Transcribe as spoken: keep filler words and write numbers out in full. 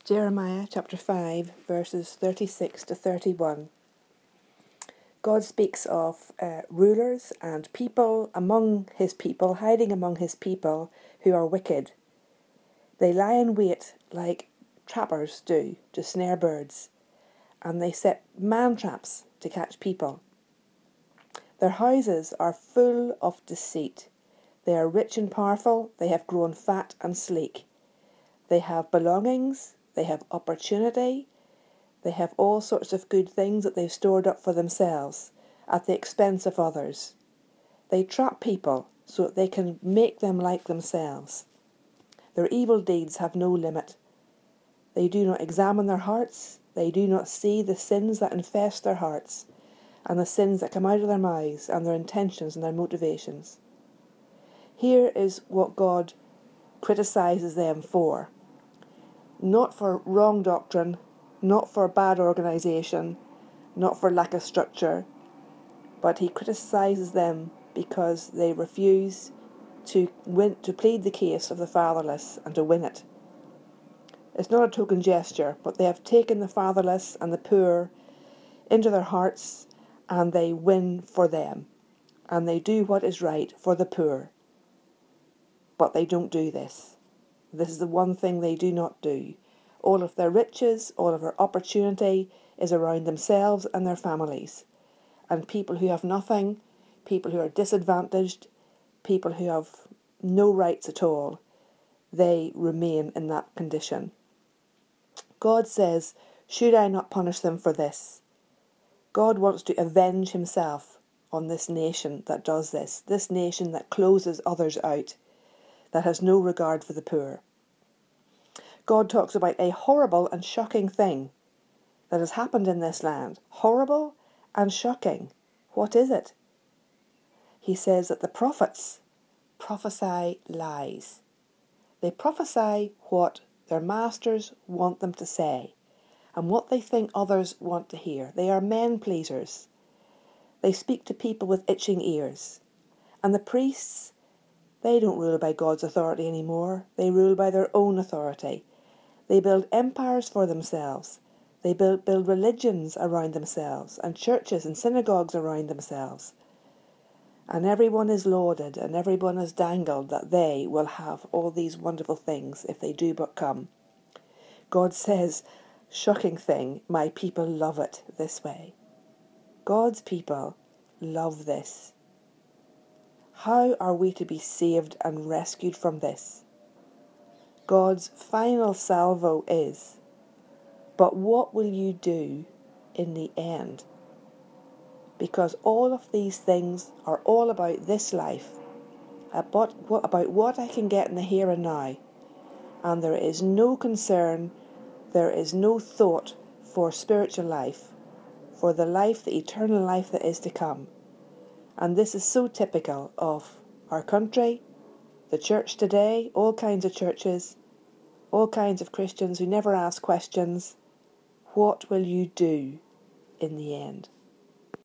Jeremiah chapter five, verses thirty-six to thirty-one. God speaks of uh, rulers and people among his people, hiding among his people who are wicked. They lie in wait like trappers do to snare birds, and they set man traps to catch people. Their houses are full of deceit. They are rich and powerful. They have grown fat and sleek. They have belongings. They have opportunity. They have all sorts of good things that they've stored up for themselves at the expense of others. They trap people so that they can make them like themselves. Their evil deeds have no limit. They do not examine their hearts. They do not see the sins that infest their hearts and the sins that come out of their mouths and their intentions and their motivations. Here is what God criticises them for. Not for wrong doctrine, not for bad organisation, not for lack of structure, but he criticises them because they refuse to win, to plead the case of the fatherless and to win it. It's not a token gesture, but they have taken the fatherless and the poor into their hearts, and they win for them, and they do what is right for the poor. But they don't do this. This is the one thing they do not do. All of their riches, all of their opportunity is around themselves and their families. And people who have nothing, people who are disadvantaged, people who have no rights at all, they remain in that condition. God says, should I not punish them for this? God wants to avenge himself on this nation that does this, this nation that closes others out, that has no regard for the poor. God talks about a horrible and shocking thing that has happened in this land. Horrible and shocking. What is it? He says that the prophets prophesy lies. They prophesy what their masters want them to say and what they think others want to hear. They are men pleasers. They speak to people with itching ears. And the priests, they don't rule by God's authority anymore. They rule by their own authority. They build empires for themselves. They build, build religions around themselves and churches and synagogues around themselves. And everyone is lauded and everyone is dangled that they will have all these wonderful things if they do but come. God says, shocking thing, my people love it this way. God's people love this. How are we to be saved and rescued from this? God's final salvo is, but what will you do in the end? Because all of these things are all about this life, about what, about what I can get in the here and now, and there is no concern, there is no thought for spiritual life, for the life, the eternal life that is to come. And this is so typical of our country, the church today, all kinds of churches, all kinds of Christians who never ask questions. What will you do in the end?